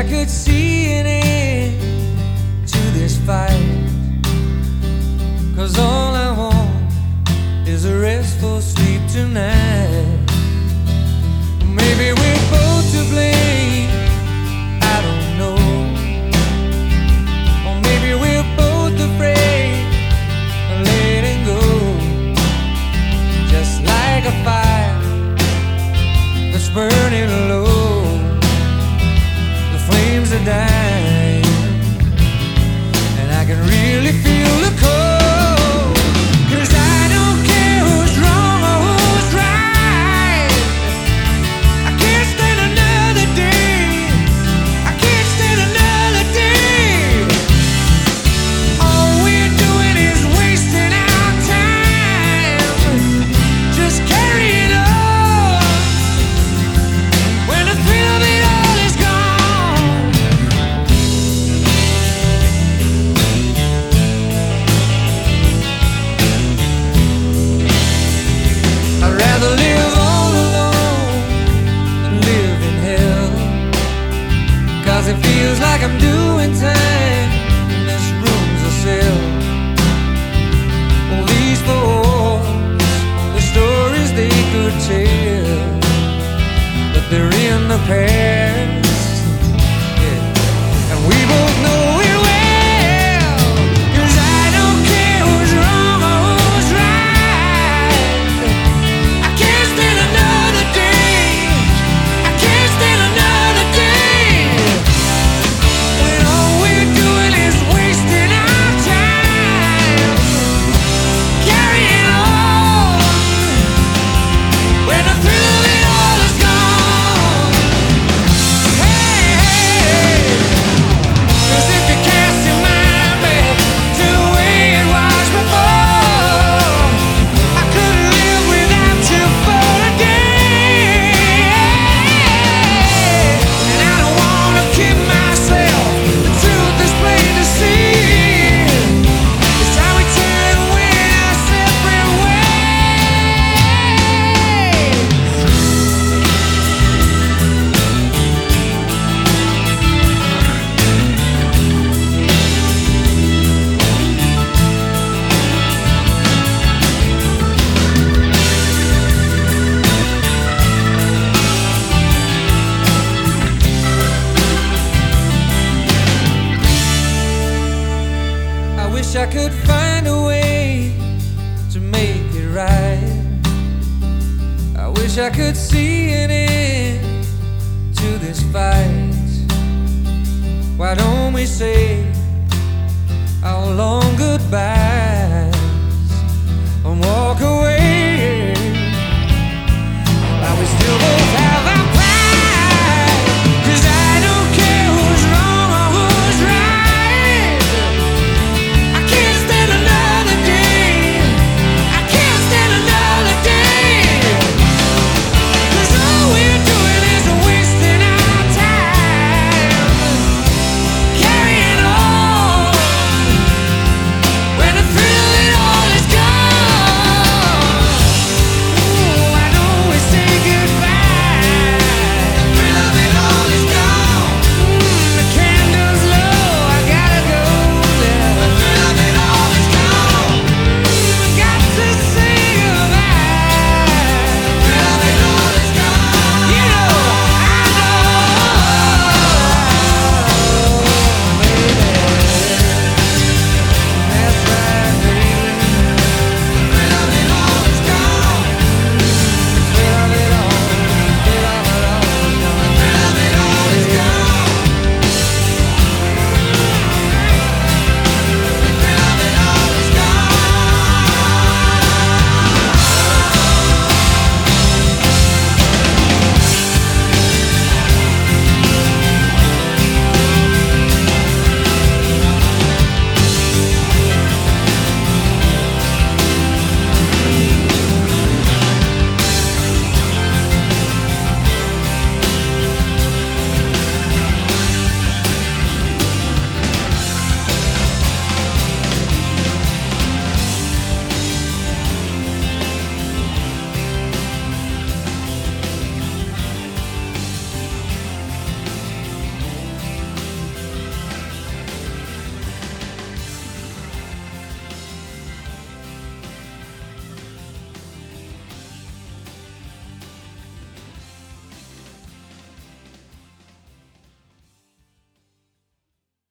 could see an end to this fight, 'cause all I want is a restful sleep tonight. Maybe we're both to blame, I don't know. Or maybe we're both afraid of letting go. Just like a fire that's burning low, the flames are dying, and I can really feel the cold. 'Cause I don't care who's wrong or who's right. I can't stand another day. I can't stand another day. All we're doing is wasting our time, just carrying on when the thrill of it all is gone. I'd rather live all alone than live in hell, 'cause it feels like I'm doing time and this room's a cell. All these folks, the stories they could tell, but they're in the past, yeah. And we both know it well. 'Cause I don't care who's wrong or who's right. I can't stand another day. I can't stand another day when all we're doing is wasting our time, carrying on when the thrill of it all is gone. Hey, hey, 'cause if you cast your mind back to the way it was before, I couldn't live without you for a day. And I don't wanna kid myself, the truth is plain to see. It's time we turn and went our separate ways. I wish I could find a way to make it right. I wish I could see an end to this fight. Why don't we say our long goodbye?